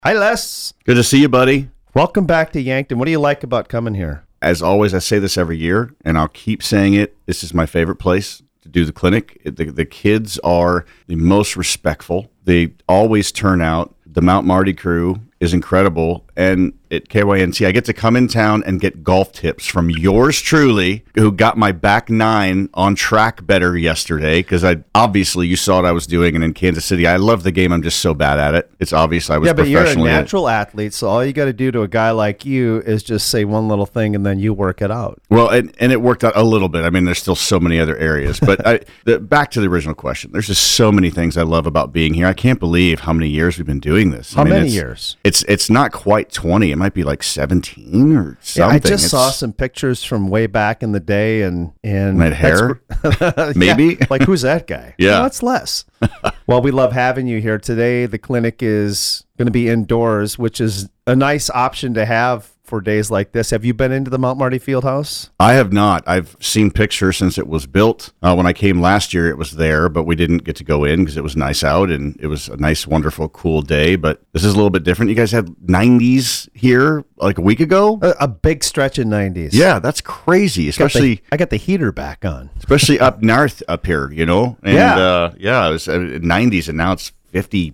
Hi, Les. Good to see you, buddy. Welcome back to Yankton. What do you like about coming here? As always, I say this every year, and I'll keep saying it. This is my favorite place to do the clinic. The kids are the most respectful. They always turn out. The Mount Marty crew is incredible. And at KYNT, I get to come in town and get golf tips from yours truly, who got my back nine on track better yesterday, because obviously you saw what I was doing, and in Kansas City, I love the game. I'm just so bad at it. It's obvious I was professionally. Yeah, but you're a natural athlete, so all you got to do to a guy like you is just say one little thing, and then you work it out. Well, and it worked out a little bit. I mean, there's still so many other areas. But back to the original question, there's just so many things I love about being here. I can't believe how many years we've been doing this. How many years? It's not quite 20. It might be like 17 or something. Yeah, I just saw some pictures from way back in the day, and that hair, maybe. Yeah, like, who's that guy? Yeah, well, that's Les. Well, we love having you here today. The clinic is going to be indoors, which is a nice option to have for days like this. Have you been into the Mount Marty Fieldhouse? I have not. I've seen pictures since it was built. When I came last year, it was there, but we didn't get to go in because it was nice out and it was a nice, wonderful, cool day. But this is a little bit different. You guys had 90s here like a week ago? A big stretch in 90s. Yeah, that's crazy. Especially, I got the heater back on. Especially up north up here, you know? And, yeah. It was 90s, and now it's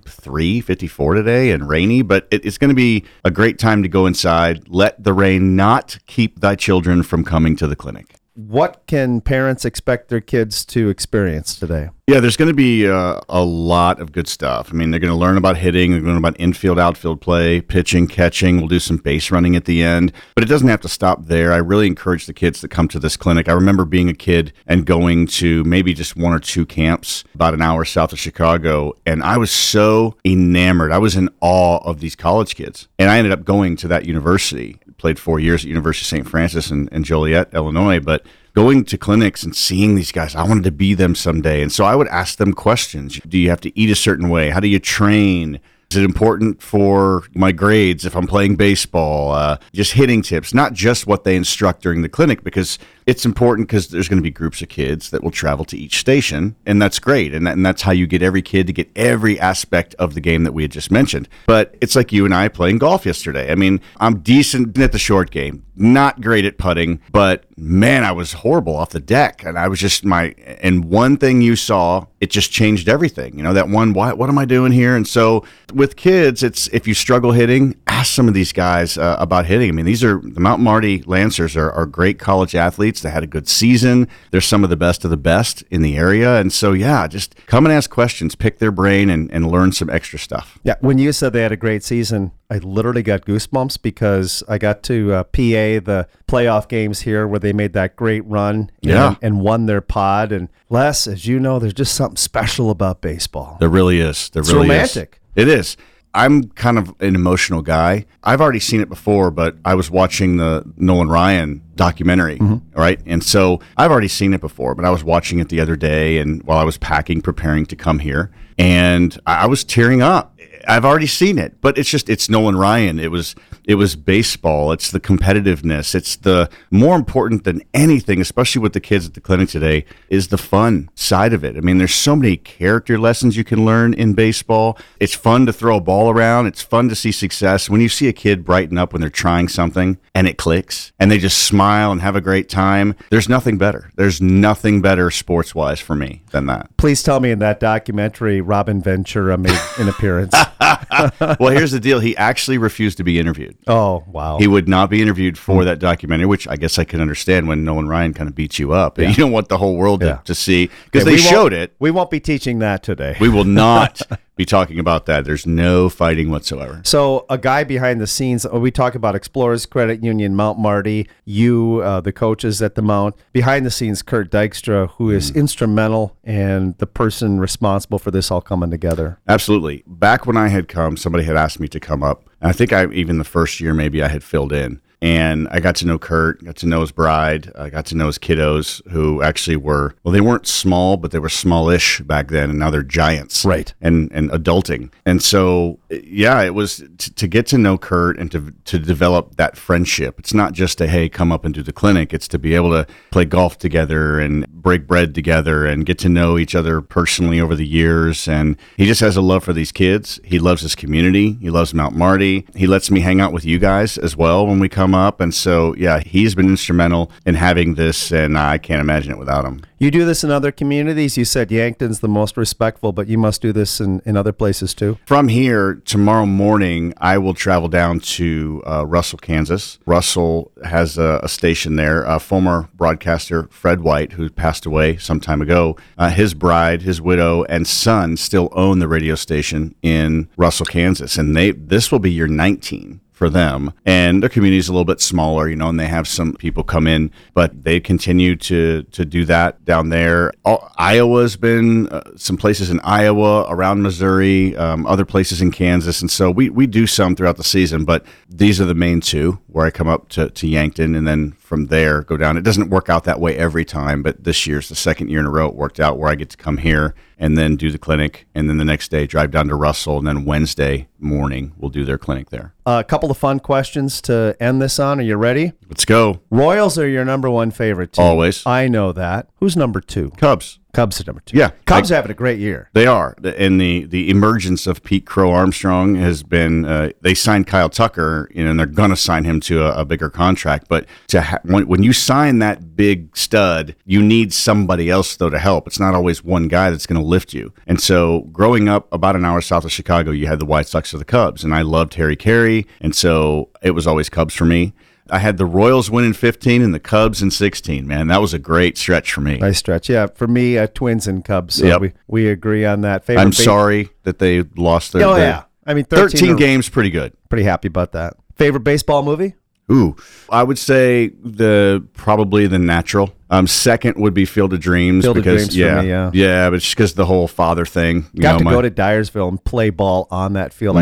53, 54 today and rainy, but it's going to be a great time to go inside. Let the rain not keep thy children from coming to the clinic. What can parents expect their kids to experience today? Yeah, there's going to be a lot of good stuff. I mean, they're going to learn about hitting, they're going to learn about infield, outfield play, pitching, catching. We'll do some base running at the end, but it doesn't have to stop there. I really encourage the kids to come to this clinic. I remember being a kid and going to maybe just one or two camps about an hour south of Chicago, and I was so enamored. I was in awe of these college kids, and I ended up going to that university. Played 4 years at University of St. Francis in Joliet, Illinois, but going to clinics and seeing these guys, I wanted to be them someday. And so I would ask them questions. Do you have to eat a certain way? How do you train? Is it important for my grades if I'm playing baseball? Just hitting tips, not just what they instruct during the clinic, because it's important because there's going to be groups of kids that will travel to each station, and that's great. And that's how you get every kid to get every aspect of the game that we had just mentioned. But it's like you and I playing golf yesterday. I mean, I'm decent at the short game, not great at putting, but man, I was horrible off the deck. And I was just and one thing you saw, it just changed everything. You know, that one, what am I doing here? And so with kids, it's, if you struggle hitting, ask some of these guys about hitting. I mean, the Mount Marty Lancers are great college athletes. They had a good season. They're some of the best in the area. And so, yeah, just come and ask questions, pick their brain, and learn some extra stuff. Yeah, when you said they had a great season, I literally got goosebumps because I got to PA the playoff games here where they made that great run and won their pod. And Les, as you know, there's just something special about baseball. There really is. It's romantic. It is. I'm kind of an emotional guy. I've already seen it before, but I was watching the Nolan Ryan documentary, right? And so I've already seen it before, but I was watching it the other day, and while I was packing, preparing to come here, and I was tearing up. I've already seen it, but it's Nolan Ryan. It was baseball. It's the competitiveness. It's the more important than anything, especially with the kids at the clinic today, is the fun side of it. I mean, there's so many character lessons you can learn in baseball. It's fun to throw a ball around. It's fun to see success. When you see a kid brighten up when they're trying something and it clicks and they just smile and have a great time, there's nothing better. There's nothing better sports-wise for me than that. Please tell me in that documentary, Robin Ventura made an appearance. Well, here's the deal. He actually refused to be interviewed. Oh, wow. He would not be interviewed for that documentary, which I guess I can understand when Nolan Ryan kind of beats you up. Yeah. You don't want the whole world to see, because they showed it. We won't be teaching that today. We will not be talking about that. There's no fighting whatsoever. So a guy behind the scenes, we talk about Explorers Credit Union, Mount Marty, the coaches at the Mount. Behind the scenes, Kurt Dykstra, who is instrumental and the person responsible for this all coming together. Absolutely. Back when I had come, somebody had asked me to come up. And I think even the first year, maybe I had filled in. And I got to know Kurt, got to know his bride, I got to know his kiddos, who actually were, well, they weren't small, but they were smallish back then, and now they're giants. Right. And adulting. And so, yeah, it was to get to know Kurt and to develop that friendship. It's not just a, hey, come up and do the clinic. It's to be able to play golf together and break bread together and get to know each other personally over the years. And he just has a love for these kids. He loves his community. He loves Mount Marty. He lets me hang out with you guys as well when we come up. And so, yeah, he's been instrumental in having this, and I can't imagine it without him. You do this in other communities? You said Yankton's the most respectful, but you must do this in other places too? From here, tomorrow morning, I will travel down to Russell, Kansas. Russell has a station there. A former broadcaster, Fred White, who passed away some time ago, his bride, his widow, and son still own the radio station in Russell, Kansas. And this will be year 19 for them, and their community is a little bit smaller, and they have some people come in, but they continue to do that down there. Iowa's been some places in Iowa, around Missouri, other places in Kansas, and so we do some throughout the season, but these are the main two where I come up to Yankton, and then from there go down. It doesn't work out that way every time, but this year's the second year in a row it worked out where I get to come here and then do the clinic, and then the next day drive down to Russell, and then Wednesday morning we'll do their clinic there. A couple of fun questions to end this on. Are you ready? Let's go. Royals are your number one favorite team. Always. I know that. Who's number two? Cubs. Cubs are number two. Yeah. Cubs are having a great year. They are. And the emergence of Pete Crow Armstrong has been, they signed Kyle Tucker, and they're going to sign him to a bigger contract. But when you sign that big stud, you need somebody else, though, to help. It's not always one guy that's going to lift you. And so growing up about an hour south of Chicago, you had the White Sox or the Cubs. And I loved Harry Carey. And so it was always Cubs for me. I had the Royals win in 15 and the Cubs in 16, man. That was a great stretch for me. Nice stretch. Yeah, for me, Twins and Cubs. So yep. we agree on that. I'm sorry that they lost their... yeah. I mean, 13 games, pretty good. Pretty happy about that. Favorite baseball movie? Ooh, I would say probably The Natural. Second would be Field of Dreams. Field of Dreams for me, yeah. Yeah, but just because the whole father thing. Got to go to Dyersville and play ball on that field.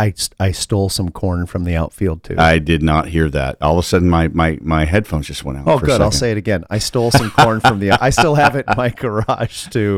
I stole some corn from the outfield, too. I did not hear that. All of a sudden, my headphones just went out. Oh, good. I'll say it again. I stole some corn from the... I still have it in my garage, too.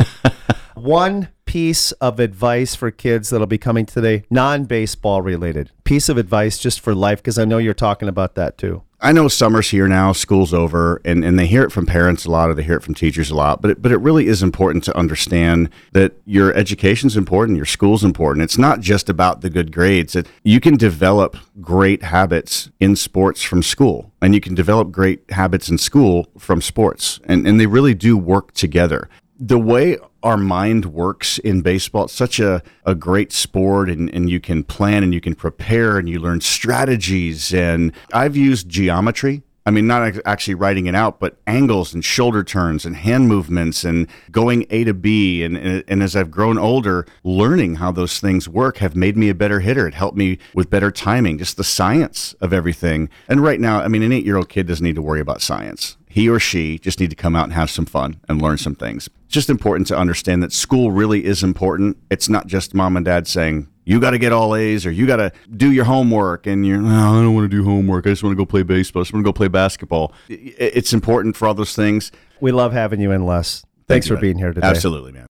One piece of advice for kids that'll be coming today, non-baseball related. Piece of advice just for life, because I know you're talking about that, too. I know summer's here now, school's over, and they hear it from parents a lot, or they hear it from teachers a lot, but it really is important to understand that your education's important, your school's important. It's not just about the good grades. You can develop great habits in sports from school, and you can develop great habits in school from sports, and they really do work together. The way our mind works in baseball, it's such a great sport, and you can plan and you can prepare and you learn strategies. And I've used geometry. I mean, not actually writing it out, but angles and shoulder turns and hand movements and going A to B. And as I've grown older, learning how those things work have made me a better hitter. It helped me with better timing, just the science of everything. And right now, I mean, an 8-year-old kid doesn't need to worry about science. He or she just need to come out and have some fun and learn some things. It's just important to understand that school really is important. It's not just mom and dad saying, you got to get all A's or you got to do your homework, and you're, I don't want to do homework. I just want to go play baseball. I just want to go play basketball. It's important for all those things. We love having you in, Les. Thanks for being here today. Absolutely, man.